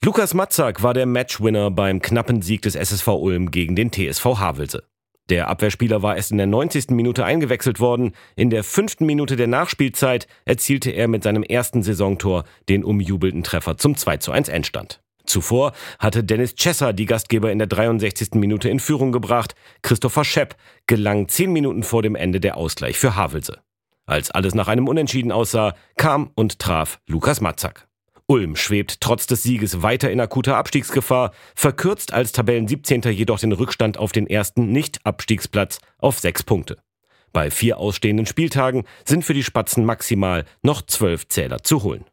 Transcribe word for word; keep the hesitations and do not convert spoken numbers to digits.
Lukas Matzak war der Matchwinner beim knappen Sieg des S S V Ulm gegen den T S V Havelse. Der Abwehrspieler war erst in der neunzigsten Minute eingewechselt worden. In der fünften Minute der Nachspielzeit erzielte er mit seinem ersten Saisontor den umjubelten Treffer zum zwei zu eins Endstand. Zuvor hatte Dennis Chesser die Gastgeber in der dreiundsechzigsten Minute in Führung gebracht. Christopher Schepp gelang zehn Minuten vor dem Ende der Ausgleich für Havelse. Als alles nach einem Unentschieden aussah, kam und traf Lukas Matzak. Ulm schwebt trotz des Sieges weiter in akuter Abstiegsgefahr, verkürzt als Tabellensiebzehnter jedoch den Rückstand auf den ersten Nicht-Abstiegsplatz auf sechs Punkte. Bei vier ausstehenden Spieltagen sind für die Spatzen maximal noch zwölf Zähler zu holen.